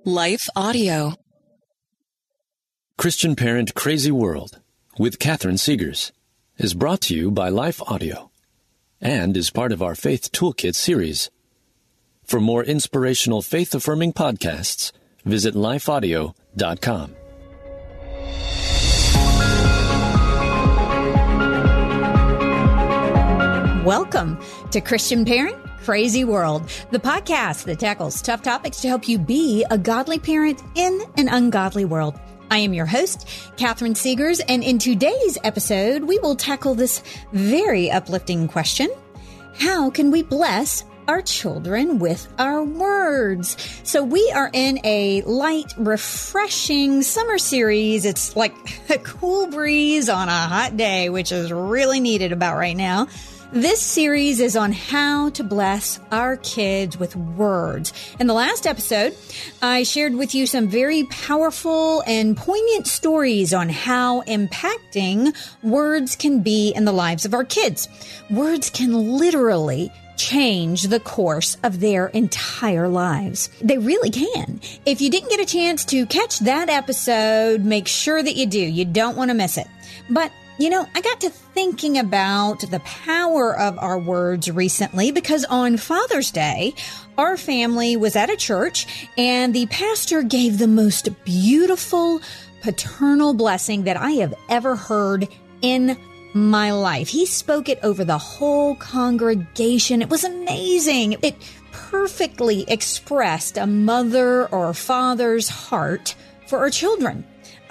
Life Audio. Christian Parent Crazy World with Catherine Segars is brought to you by Life Audio and is part of our Faith Toolkit series. For more inspirational faith-affirming podcasts, visit lifeaudio.com. Welcome to Christian Parent Crazy World, the podcast that tackles tough topics to help you be a godly parent in an ungodly world. I am your host, Catherine Segars, and in today's episode, we will tackle this very uplifting question: how can we bless our children with our words? So we are in a light, refreshing summer series. It's like a cool breeze on a hot day, which is really needed about right now. This series is on how to bless our kids with words. In the last episode, I shared with you some very powerful and poignant stories on how impacting words can be in the lives of our kids. Words can literally change the course of their entire lives. They really can. If you didn't get a chance to catch that episode, make sure that you do. You don't want to miss it. But you know, I got to thinking about the power of our words recently because on Father's Day, our family was at a church and the pastor gave the most beautiful paternal blessing that I have ever heard in my life. He spoke it over the whole congregation. It was amazing. It perfectly expressed a mother or father's heart for our children.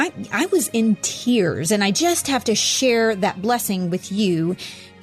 I was in tears, and I just have to share that blessing with you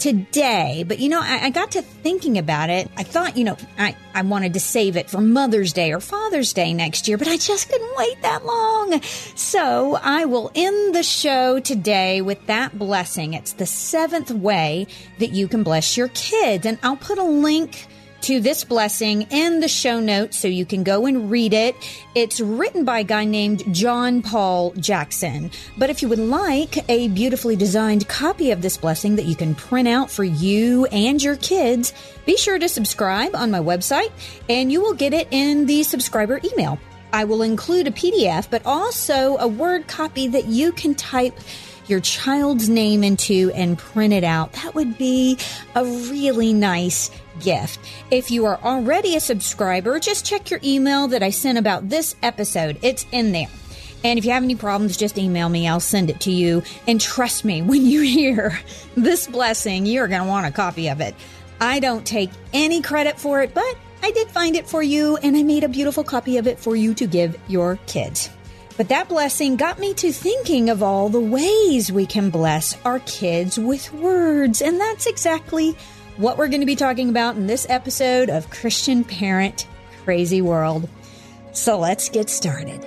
today. But, you know, I got to thinking about it. I thought, you know, I wanted to save it for Mother's Day or Father's Day next year, but I just couldn't wait that long. So I will end the show today with that blessing. It's the 7th way that you can bless your kids. And I'll put a link to this blessing in the show notes so you can go and read it. It's written by a guy named John Paul Jackson. But if you would like a beautifully designed copy of this blessing that you can print out for you and your kids, be sure to subscribe on my website and you will get it in the subscriber email. I will include a PDF, but also a Word copy that you can type your child's name into and print it out. That would be a really nice gift. If you are already a subscriber, just check your email that I sent about this episode. It's in there. And if you have any problems, just email me. I'll send it to you. And trust me, when you hear this blessing, you're going to want a copy of it. I don't take any credit for it, but I did find it for you, and I made a beautiful copy of it for you to give your kids. But that blessing got me to thinking of all the ways we can bless our kids with words. And that's exactly what we're going to be talking about in this episode of Christian Parent Crazy World. So let's get started.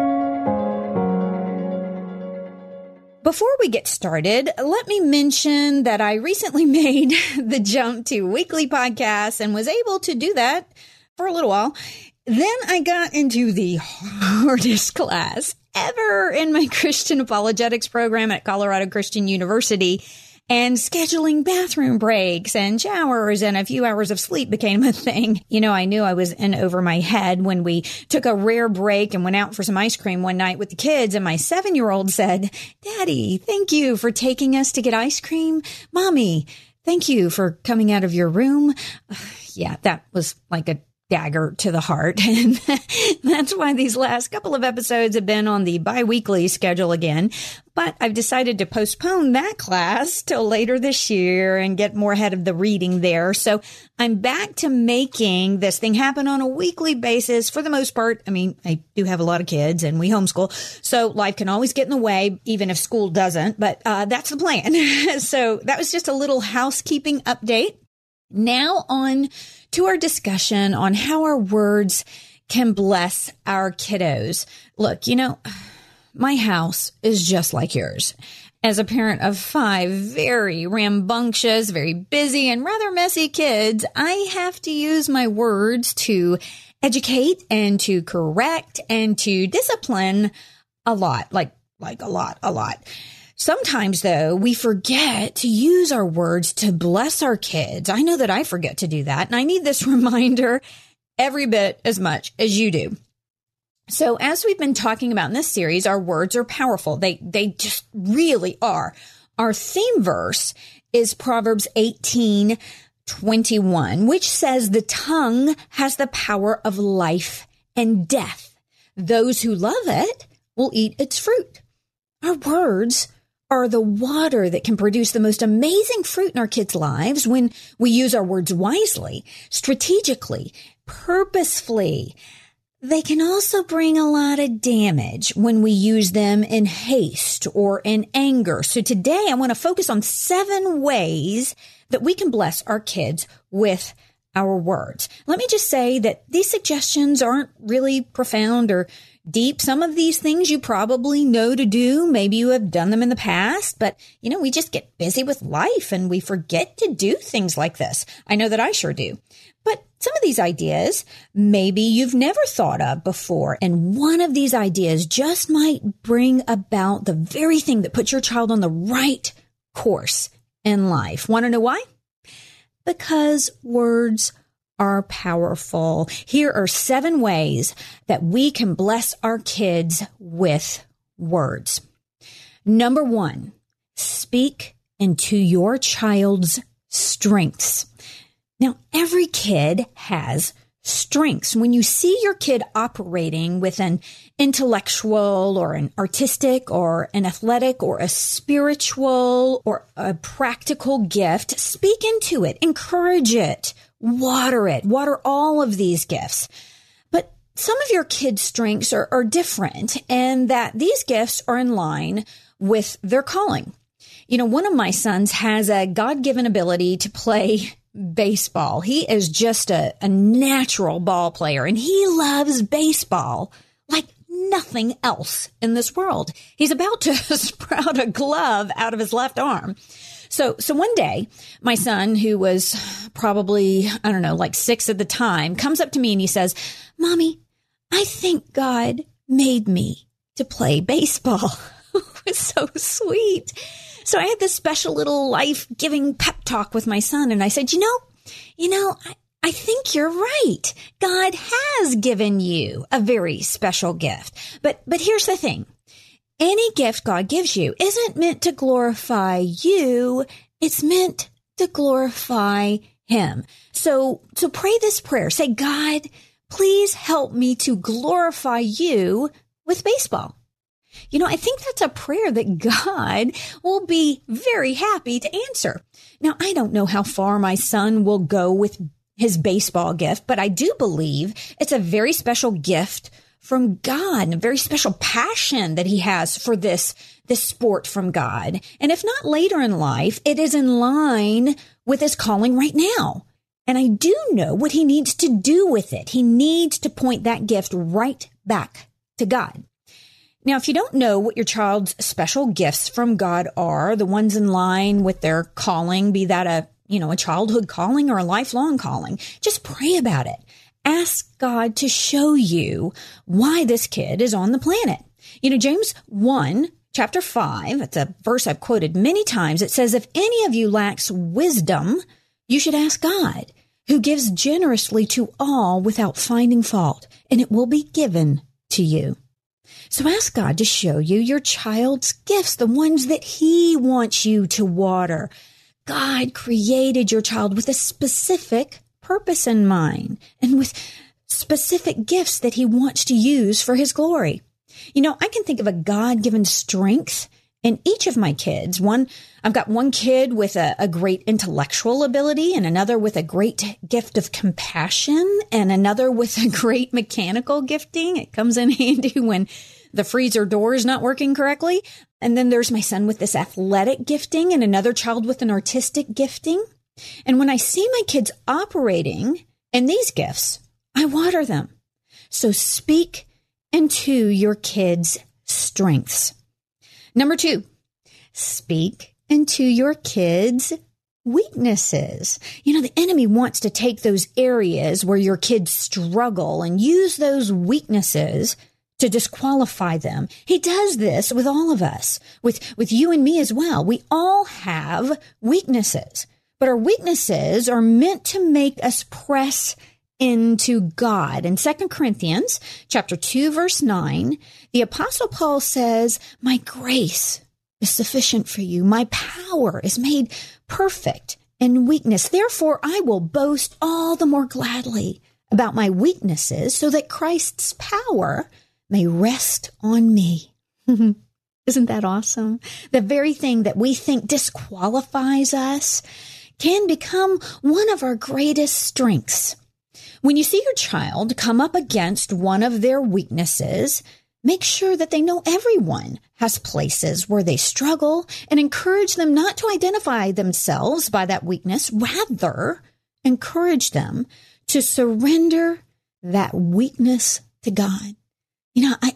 Before we get started, let me mention that I recently made the jump to weekly podcasts and was able to do that for a little while. Then I got into the hardest class ever in my Christian apologetics program at Colorado Christian University, and scheduling bathroom breaks and showers and a few hours of sleep became a thing. You know, I knew I was in over my head when we took a rare break and went out for some ice cream one night with the kids, and my 7-year-old said, "Daddy, thank you for taking us to get ice cream. Mommy, thank you for coming out of your room." Yeah, that was like a dagger to the heart. And that's why these last couple of episodes have been on the bi-weekly schedule again. But I've decided to postpone that class till later this year and get more ahead of the reading there. So I'm back to making this thing happen on a weekly basis for the most part. I mean, I do have a lot of kids and we homeschool, so life can always get in the way, even if school doesn't. But that's the plan. So that was just a little housekeeping update. Now on to our discussion on how our words can bless our kiddos. Look, you know, my house is just like yours. As a parent of 5 very rambunctious, very busy, and rather messy kids, I have to use my words to educate and to correct and to discipline a lot, like a lot. Sometimes, though, we forget to use our words to bless our kids. I know that I forget to do that, and I need this reminder every bit as much as you do. So as we've been talking about in this series, our words are powerful. They just really are. Our theme verse is Proverbs 18:21, which says the tongue has the power of life and death. Those who love it will eat its fruit. Our words are the water that can produce the most amazing fruit in our kids' lives when we use our words wisely, strategically, purposefully. They can also bring a lot of damage when we use them in haste or in anger. So today I want to focus on 7 ways that we can bless our kids with our words. Let me just say that these suggestions aren't really profound or deep. Some of these things you probably know to do. Maybe you have done them in the past, but we just get busy with life and we forget to do things like this. I know that I sure do. But some of these ideas, maybe you've never thought of before. And one of these ideas just might bring about the very thing that puts your child on the right course in life. Want to know why? Because words are powerful. Here are 7 ways that we can bless our kids with words. Number 1, speak into your child's strengths. Now, every kid has strengths. When you see your kid operating with an intellectual or an artistic or an athletic or a spiritual or a practical gift, speak into it, encourage it, water all of these gifts. But some of your kids' strengths are different, and that these gifts are in line with their calling. One of my sons has a God-given ability to play baseball. He is just a natural ball player, and he loves baseball like nothing else in this world. He's about to sprout a glove out of his left arm. So one day, my son, who was probably, like 6 at the time, comes up to me and he says, "Mommy, I think God made me to play baseball." It was so sweet. So I had this special little life-giving pep talk with my son, and I said, I think you're right. God has given you a very special gift. But here's the thing. Any gift God gives you isn't meant to glorify you. It's meant to glorify Him. So pray this prayer. Say, "God, please help me to glorify you with baseball." I think that's a prayer that God will be very happy to answer. Now, I don't know how far my son will go with his baseball gift, but I do believe it's a very special gift from God and a very special passion that he has for this sport from God. And if not later in life, it is in line with his calling right now. And I do know what he needs to do with it. He needs to point that gift right back to God. Now, if you don't know what your child's special gifts from God are, the ones in line with their calling, be that a childhood calling or a lifelong calling, just pray about it. Ask God to show you why this kid is on the planet. James 1, chapter 5, it's a verse I've quoted many times. It says, "If any of you lacks wisdom, you should ask God, who gives generously to all without finding fault, and it will be given to you." So ask God to show you your child's gifts, the ones that He wants you to water. God created your child with a specific purpose in mind and with specific gifts that He wants to use for His glory. I can think of a God-given strength in each of my kids. I've got one kid with a great intellectual ability, and another with a great gift of compassion, and another with a great mechanical gifting. It comes in handy when the freezer door is not working correctly. And then there's my son with this athletic gifting, and another child with an artistic gifting. And when I see my kids operating in these gifts, I water them. So speak into your kids' strengths. Number 2, speak into your kids' weaknesses. The enemy wants to take those areas where your kids struggle and use those weaknesses to disqualify them. He does this with all of us, with you and me as well. We all have weaknesses, but our weaknesses are meant to make us press into God. In 2 Corinthians chapter 2, verse 9, the Apostle Paul says, "My grace is sufficient for you. My power is made perfect in weakness. Therefore, I will boast all the more gladly about my weaknesses so that Christ's power may rest on me." Isn't that awesome? The very thing that we think disqualifies us can become one of our greatest strengths. When you see your child come up against one of their weaknesses, make sure that they know everyone has places where they struggle and encourage them not to identify themselves by that weakness. Rather, encourage them to surrender that weakness to God. You know,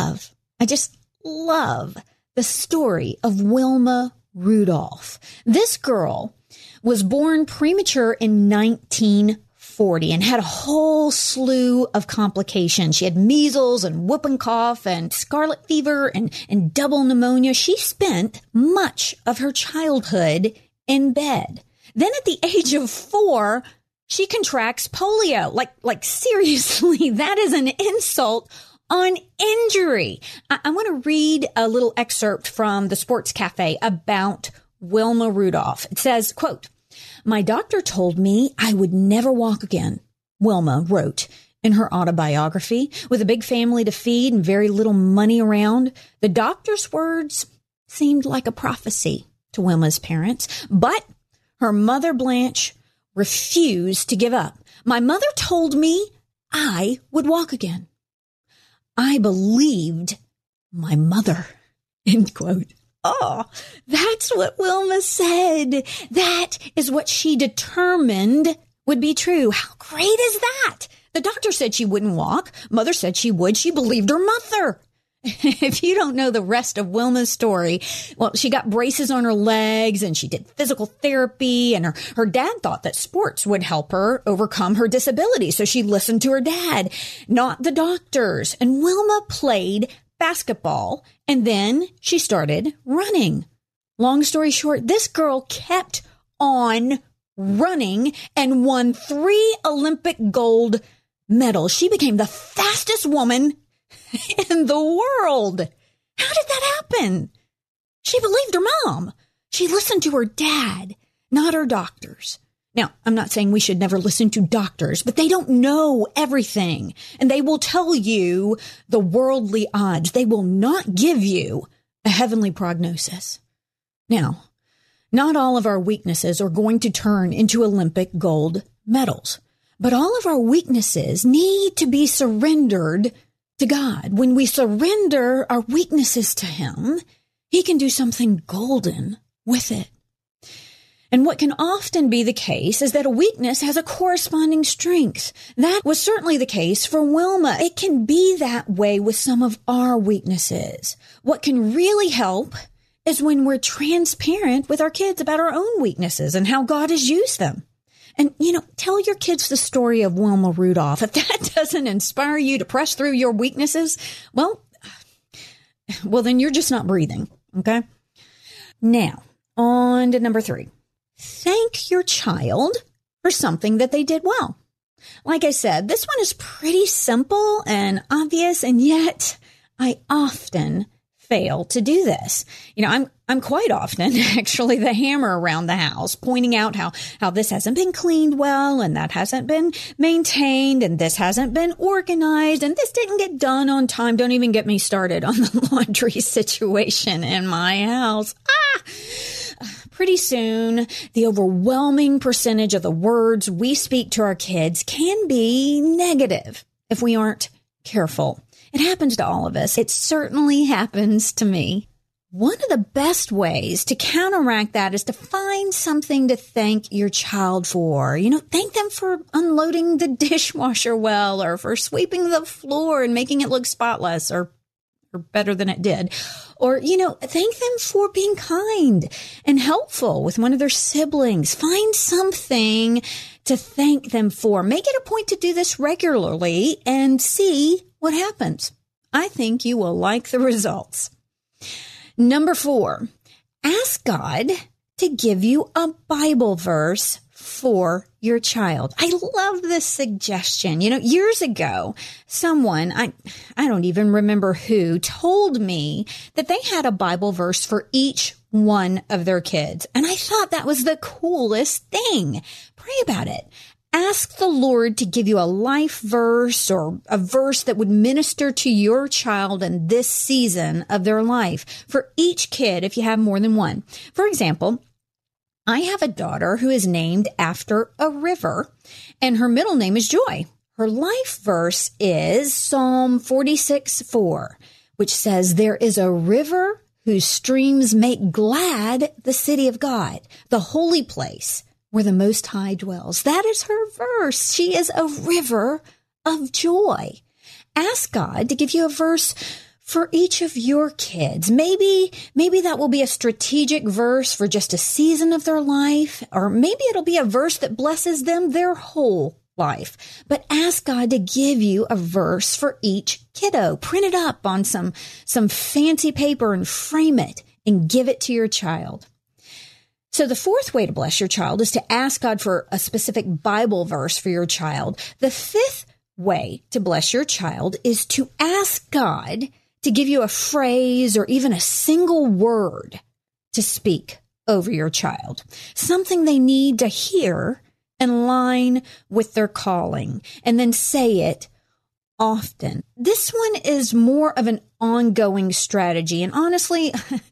I just love the story of Wilma Rudolph. This girl was born premature in 1940 and had a whole slew of complications. She had measles and whooping cough and scarlet fever and double pneumonia. She spent much of her childhood in bed. Then at the age of 4, she contracts polio. Like seriously, that is an insult on injury. I want to read a little excerpt from the Sports Cafe about Wilma Rudolph. It says, quote, "My doctor told me I would never walk again," Wilma wrote in her autobiography. With a big family to feed and very little money around, the doctor's words seemed like a prophecy to Wilma's parents. But her mother, Blanche, refused to give up. "My mother told me I would walk again. I believed my mother," end quote. Oh, that's what Wilma said. That is what she determined would be true. How great is that? The doctor said she wouldn't walk. Mother said she would. She believed her mother. If you don't know the rest of Wilma's story, well, she got braces on her legs and she did physical therapy, and her dad thought that sports would help her overcome her disability. So she listened to her dad, not the doctors. And Wilma played basketball, and then she started running. Long story short, this girl kept on running and won 3 Olympic gold medals. She became the fastest woman in the world. How did that happen? She believed her mom. She listened to her dad, not her doctors. Now, I'm not saying we should never listen to doctors, but they don't know everything, and they will tell you the worldly odds. They will not give you a heavenly prognosis. Now, not all of our weaknesses are going to turn into Olympic gold medals, but all of our weaknesses need to be surrendered to God. When we surrender our weaknesses to Him, He can do something golden with it. And what can often be the case is that a weakness has a corresponding strength. That was certainly the case for Wilma. It can be that way with some of our weaknesses. What can really help is when we're transparent with our kids about our own weaknesses and how God has used them. And, tell your kids the story of Wilma Rudolph. If that doesn't inspire you to press through your weaknesses, well, then you're just not breathing, okay? Now, on to number 3. Thank your child for something that they did well. Like I said, this one is pretty simple and obvious, and yet I often fail to do this. I'm quite often actually the hammer around the house, pointing out how this hasn't been cleaned well, and that hasn't been maintained, and this hasn't been organized, and this didn't get done on time. Don't even get me started on the laundry situation in my house. Pretty soon, the overwhelming percentage of the words we speak to our kids can be negative if we aren't careful. It happens to all of us. It certainly happens to me. One of the best ways to counteract that is to find something to thank your child for. Thank them for unloading the dishwasher well, or for sweeping the floor and making it look spotless or better than it did. Or, thank them for being kind and helpful with one of their siblings. Find something to thank them for. Make it a point to do this regularly and see what happens. I think you will like the results. Number 4, ask God to give you a Bible verse for your child. I love this suggestion. Years ago, someone, I don't even remember who, told me that they had a Bible verse for each one of their kids. And I thought that was the coolest thing. Pray about it. Ask the Lord to give you a life verse or a verse that would minister to your child in this season of their life for each kid if you have more than one. For example, I have a daughter who is named after a river, and her middle name is Joy. Her life verse is Psalm 46:4, which says, "There is a river whose streams make glad the city of God, the holy place where the Most High dwells." That is her verse. She is a river of joy. Ask God to give you a verse for each of your kids. Maybe that will be a strategic verse for just a season of their life, or maybe it'll be a verse that blesses them their whole life. But ask God to give you a verse for each kiddo. Print it up on some fancy paper and frame it and give it to your child. So the fourth way to bless your child is to ask God for a specific Bible verse for your child. The fifth way to bless your child is to ask God to give you a phrase or even a single word to speak over your child. Something they need to hear in line with their calling, and then say it often. This one is more of an ongoing strategy. And honestly,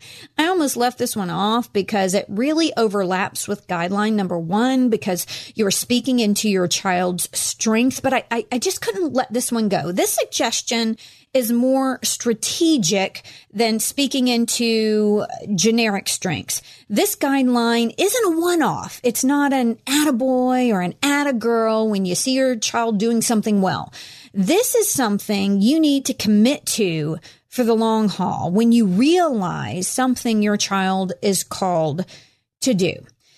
I almost left this one off because it really overlaps with guideline number 1, because you're speaking into your child's strength. But I just couldn't let this one go. This suggestion is more strategic than speaking into generic strengths. This guideline isn't a one-off. It's not an attaboy or an attagirl when you see your child doing something well. This is something you need to commit to for the long haul when you realize something your child is called to do.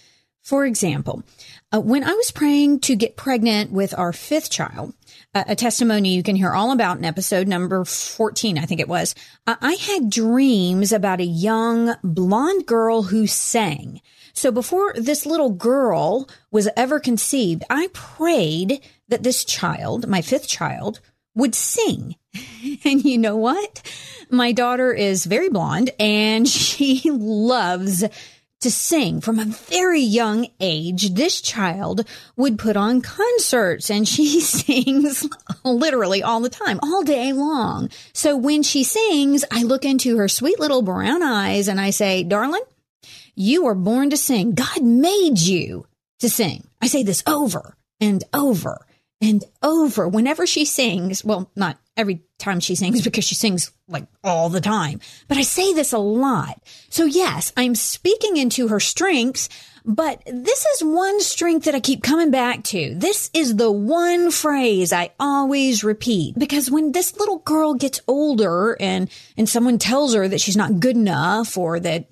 For example, when I was praying to get pregnant with our 5th child, a testimony you can hear all about in episode number 14, I think it was, I had dreams about a young blonde girl who sang. So before this little girl was ever conceived, I prayed that this child, my 5th child, would sing. And you know what? My daughter is very blonde and she loves to sing. From a very young age, this child would put on concerts and she sings literally all the time, all day long. So when she sings, I look into her sweet little brown eyes and I say, "Darling, you were born to sing. God made you to sing." I say this over and over and over whenever she sings. Well, not every time she sings because she sings like all the time, but I say this a lot. So yes, I'm speaking into her strengths, but this is one strength that I keep coming back to. This is the one phrase I always repeat, because when this little girl gets older and someone tells her that she's not good enough, or that,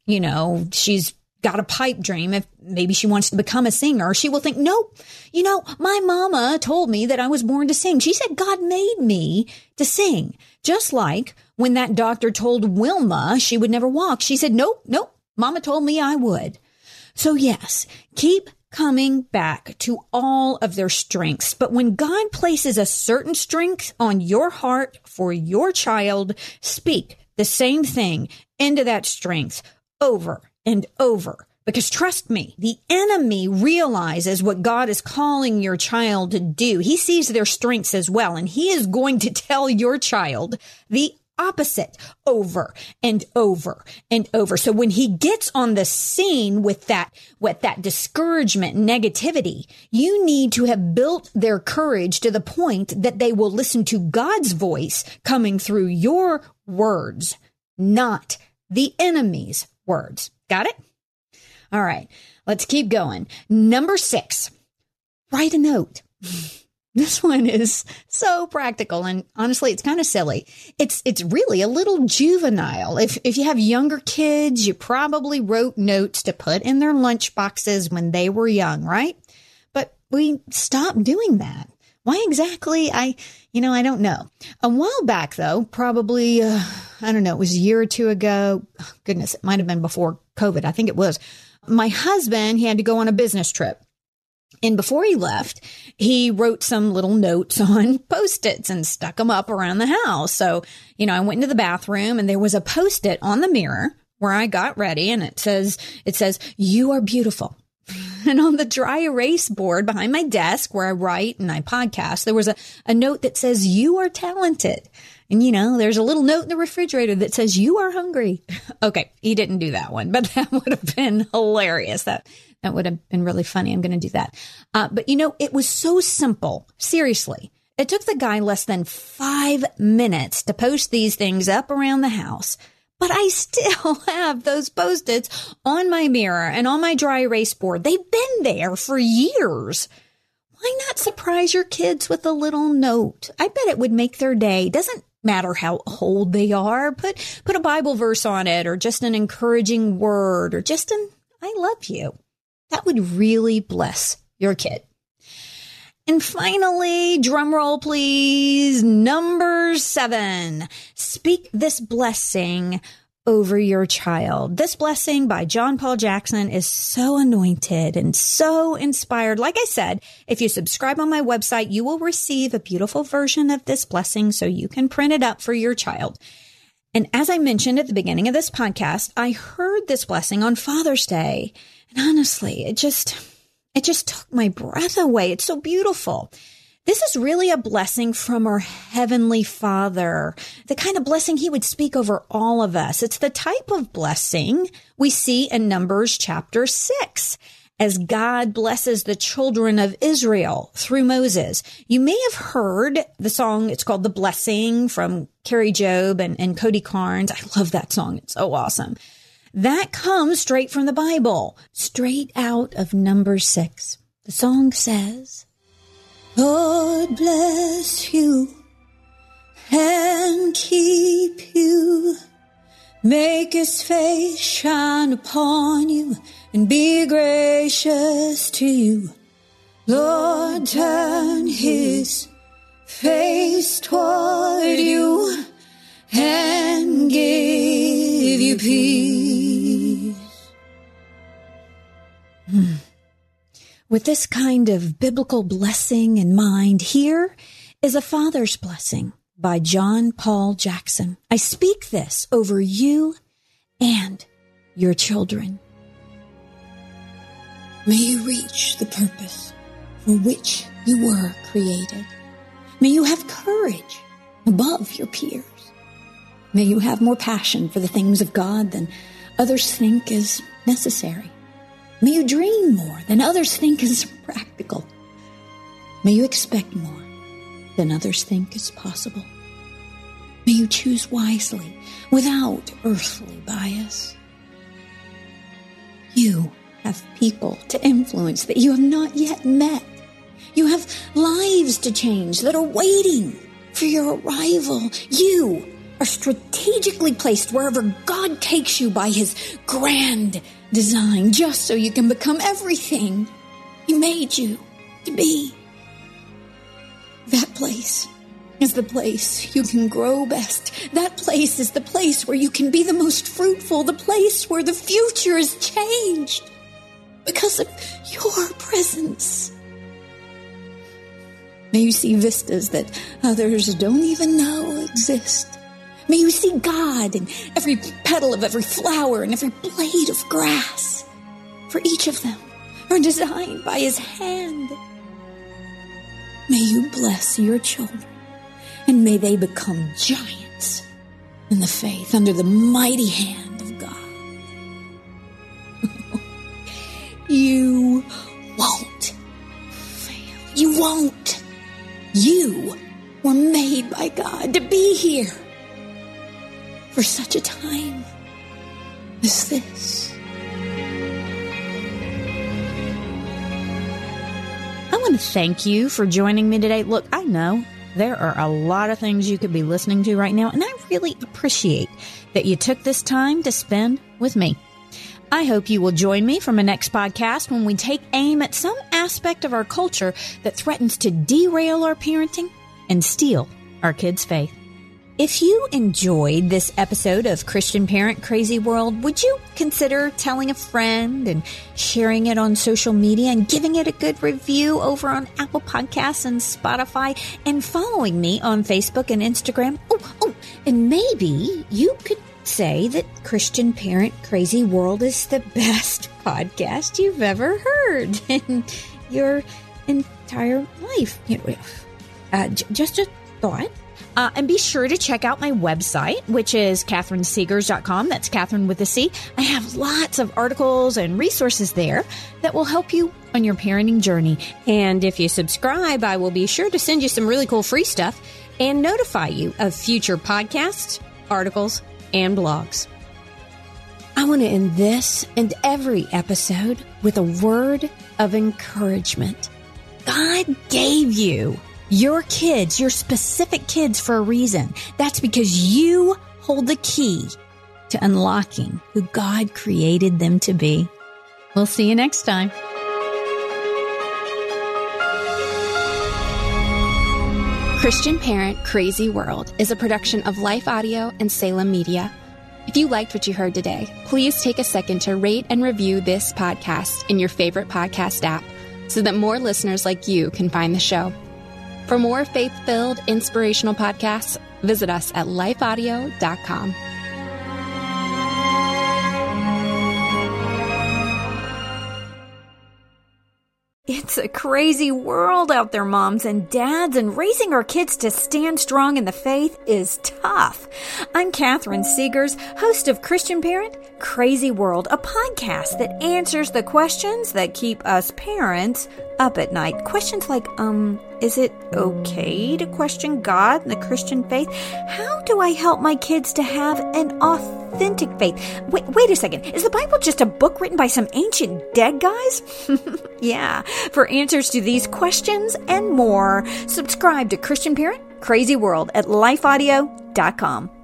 she's got a pipe dream, if maybe she wants to become a singer, she will think, nope, my mama told me that I was born to sing. She said God made me to sing. Just like when that doctor told Wilma she would never walk, she said, nope, mama told me I would. So yes, keep coming back to all of their strengths. But when God places a certain strength on your heart for your child, speak the same thing into that strength over and over. Because trust me, the enemy realizes what God is calling your child to do. He sees their strengths as well, and he is going to tell your child the opposite over and over and over. So when he gets on the scene with that discouragement, negativity, you need to have built their courage to the point that they will listen to God's voice coming through your words, not the enemy's words. Got it? All right, let's keep going. Number 6, write a note. This one is so practical, and honestly, it's kind of silly. It's really a little juvenile. If you have younger kids, you probably wrote notes to put in their lunch boxes when they were young, right? But we stopped doing that. Why exactly? I don't know. A while back, though, probably, it was a year or two ago. Oh, goodness, it might have been before COVID. I think it was. My husband, he had to go on a business trip. And before he left, he wrote some little notes on Post-its and stuck them up around the house. So, I went into the bathroom and there was a Post-it on the mirror where I got ready, and it says, "You are beautiful." And on the dry erase board behind my desk where I write and I podcast, there was a note that says, "You are talented." And, there's a little note in the refrigerator that says, "You are hungry." Okay, he didn't do that one, but that would have been hilarious. That would have been really funny. I'm going to do that. But, it was so simple. Seriously. It took the guy less than 5 minutes to post these things up around the house. But I still have those Post-its on my mirror and on my dry erase board. They've been there for years. Why not surprise your kids with a little note? I bet it would make their day. Doesn't matter how old they are. Put a Bible verse on it, or just an encouraging word, or just an "I love you." That would really bless your kid. And finally, drum roll, please, number 7, speak this blessing over your child. This blessing by John Paul Jackson is so anointed and so inspired. Like I said, if you subscribe on my website, you will receive a beautiful version of this blessing so you can print it up for your child. And as I mentioned at the beginning of this podcast, I heard this blessing on Father's Day. And honestly, it just took my breath away. It's so beautiful. This is really a blessing from our Heavenly Father, the kind of blessing He would speak over all of us. It's the type of blessing we see in Numbers chapter 6, as God blesses the children of Israel through Moses. You may have heard the song, it's called The Blessing, from Carrie Job and Cody Carnes. I love that song. It's so awesome. That comes straight from the Bible, straight out of Numbers 6. The song says, "Lord bless you and keep you, make His face shine upon you and be gracious to you. Lord turn His face toward you and give you peace." With this kind of biblical blessing in mind, here is a Father's Blessing by John Paul Jackson. I speak this over you and your children. May you reach the purpose for which you were created. May you have courage above your peers. May you have more passion for the things of God than others think is necessary. May you dream more than others think is practical. May you expect more than others think is possible. May you choose wisely without earthly bias. You have people to influence that you have not yet met. You have lives to change that are waiting for your arrival. You are strategically placed wherever God takes you by His grand design, just so you can become everything He made you to be. That place is the place you can grow best. That place is the place where you can be the most fruitful, the place where the future is changed because of your presence. May you see vistas that others don't even know exist. May you see God in every petal of every flower and every blade of grass. For each of them are designed by His hand. May you bless your children, and may they become giants in the faith under the mighty hand of God. You won't fail. You won't. You were made by God to be here for such a time as this. I want to thank you for joining me today. Look, I know there are a lot of things you could be listening to right now, and I really appreciate that you took this time to spend with me. I hope you will join me for my next podcast when we take aim at some aspect of our culture that threatens to derail our parenting and steal our kids' faith. If you enjoyed this episode of Christian Parent Crazy World, would you consider telling a friend and sharing it on social media and giving it a good review over on Apple Podcasts and Spotify and following me on Facebook and Instagram? And maybe you could say that Christian Parent Crazy World is the best podcast you've ever heard in your entire life. Just a thought. And be sure to check out my website, which is CatherineSeegers.com. That's Catherine with a C. I have lots of articles and resources there that will help you on your parenting journey. And if you subscribe, I will be sure to send you some really cool free stuff and notify you of future podcasts, articles, and blogs. I want to end this and every episode with a word of encouragement. God gave you your kids, your specific kids, for a reason. That's because you hold the key to unlocking who God created them to be. We'll see you next time. Christian Parent Crazy World is a production of Life Audio and Salem Media. If you liked what you heard today, please take a second to rate and review this podcast in your favorite podcast app so that more listeners like you can find the show. For more faith-filled, inspirational podcasts, visit us at lifeaudio.com. It's a crazy world out there, moms and dads, and raising our kids to stand strong in the faith is tough. I'm Catherine Seegers, host of Christian Parent Crazy World, a podcast that answers the questions that keep us parents up at night. Questions like, is it okay to question God and the Christian faith? How do I help my kids to have an authentic faith? Wait a second. Is the Bible just a book written by some ancient dead guys? Yeah. For answers to these questions and more, subscribe to Christian Parent Crazy World at lifeaudio.com.